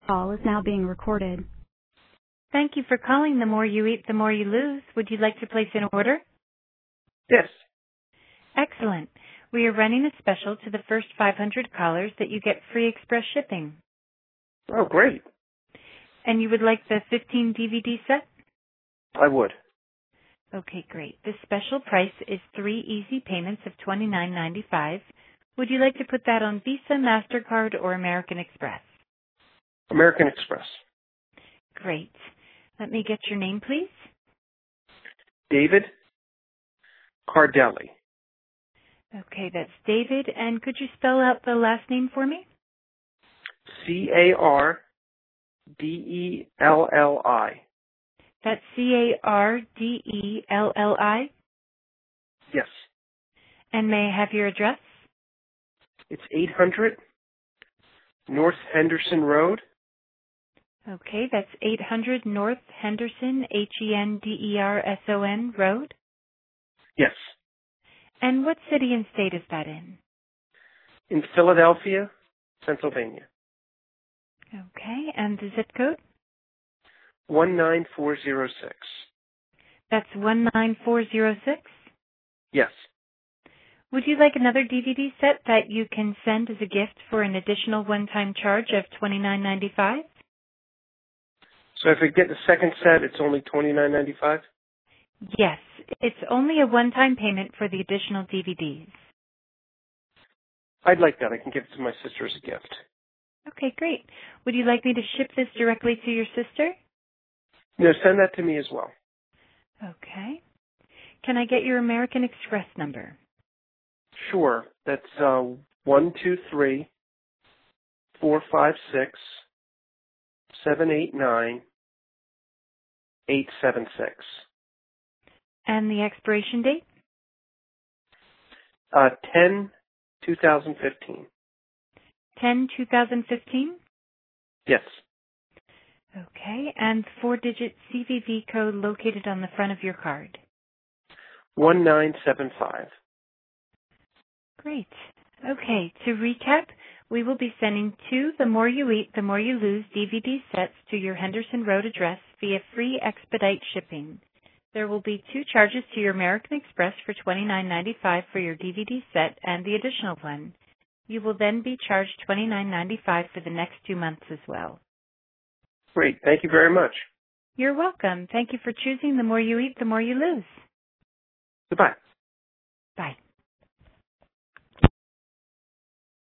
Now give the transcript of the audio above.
Call is now being recorded. Thank you for calling The More You Eat, The More You Lose. Would you like to place an order? Yes. Excellent. We are running a special to the first 500 callers that you get free express shipping. Oh, great. And you would like the 15 DVD set? I would. Okay, great. The special price is 3 easy payments of $29.95. Would you like to put that on Visa, MasterCard, or American Express? American Express. Great. Let me get your name, please. David Cardelli. Okay, that's David. And could you spell out the last name for me? Cardelli. That's Cardelli. Yes. And may I have your address? It's 800 North Henderson Road. Okay, that's 800 North Henderson, Henderson Road. Yes. And what city and state is that in? In Philadelphia, Pennsylvania. Okay, and the zip code? 19406. That's 19406? Yes. Would you like another DVD set that you can send as a gift for an additional one-time charge of $29.95? So if I get the second set, it's only $29.95? Yes, it's only a one-time payment for the additional DVDs. I'd like that. I can give it to my sister as a gift. Okay, great. Would you like me to ship this directly to your sister? No, send that to me as well. Okay. Can I get your American Express number? Sure. That's 123 456 789 876. And the expiration date? 10/2015. 10/2015? Yes. Okay, and 4-digit CVV code located on the front of your card. 1975. Great. Okay, to recap, we will be sending 2 The More You Eat, The More You Lose DVD sets to your Henderson Road address via free expedite shipping. There will be 2 charges to your American Express for $29.95 for your DVD set and the additional one. You will then be charged $29.95 for the next 2 months as well. Great. Thank you very much. You're welcome. Thank you for choosing The More You Eat, The More You Lose. Goodbye. Bye.